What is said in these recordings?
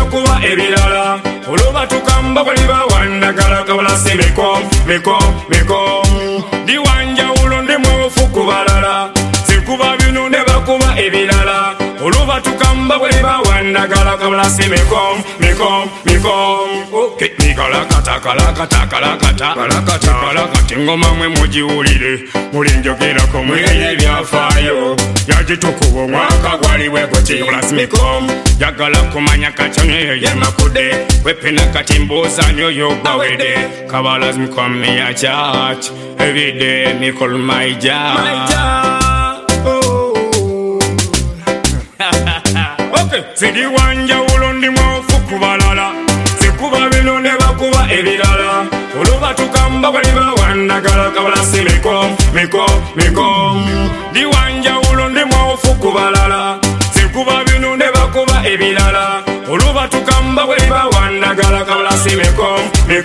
bakuba ebirala oluba tukamba bali bawandagala kabula si miko ndiwanjawulo ndi mwofu kubalala sikuba bino ne bakuba ebirala oluba tukamba bali bawandagala kabula si miko okay kalakata ngoma mwe mujiwulire mulinjogerako mweye byafaayo yagitukuba omwaka gwaliwe guti plasmicom jagala kumanya kacyoneyo yemakude wepena kati mbuuzanyo yogwawede kabalas micom me a chat everyday me call my job okay sidi wanjawulo ndi mwofu kubalala sikuba bino ne bakuba ebirala oluba tukamba bali bawandagala kabula si miko ndiwanjawulo ndi mwofu kubalala sikuba bino ne bakuba ebirala oluba tukamba bali bawandagala kabula si miko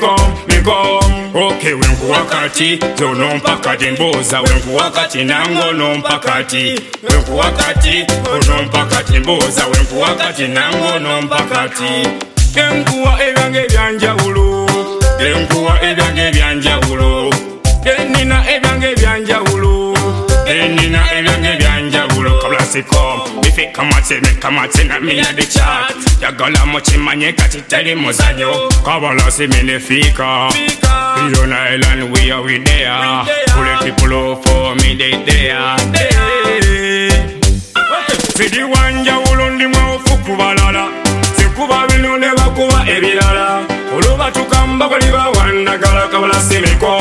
okay wenkuwakati zonompakati mbuuza wenkuwakati nango nompakati wenkuwakati onompakati mbuuza wenkuwakati nango nompakati enkuwa ebyange ebyanjawulo enkuwa ebyange ebyanjawulo enina ebyange ebyanjawulo enina ebyange ebyanjawulo kablasiko bifikamatse na mina de chat jagala mukimanye kati tali muzanyo kabalasi minefika Long Island we are we there pull people for me they there sidi wanjawulo ndi mwofu kubalala sikuba bino ne bakuba ebirala oluba tukamba bali bawandagala kabula si miko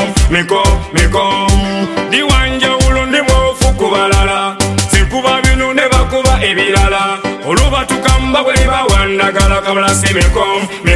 ndiwanjawulo ndi mwofu kubalala sikuba bino ne bakuba ebirala oluba tukamba bali bawandagala kabula si miko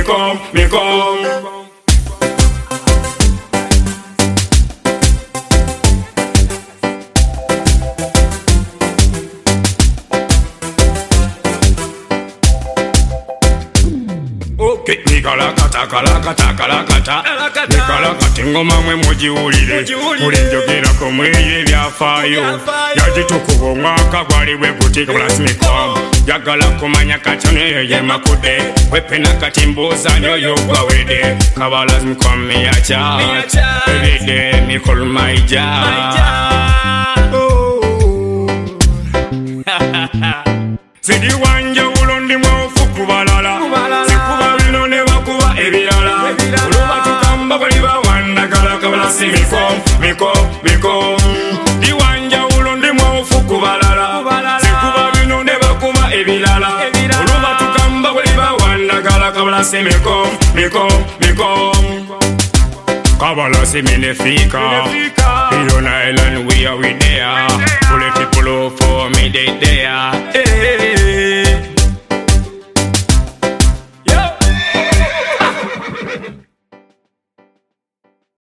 kalakata ngoma mwe mujiwulire mulinjogerako mweye byafaayo yagitukuba omwaka gwaliwe guti plasmicom jagala kumanya kacyoneyo yemakude wepena kati mbuuzanyo yogwawede kabalas micom me a chat everyday me call my job sidi wanjawulo ndi mwofu kubalala sikuba bino ne bakuba ebirala oluba tukamba bali bawandagala kabula si miko ndiwanjawulo ndi mwofu kubalala sikuba bino ne bakuba ebirala oluba tukamba bali bawandagala kabula si miko kabala si minefika Long Island we are we there pull people for me they there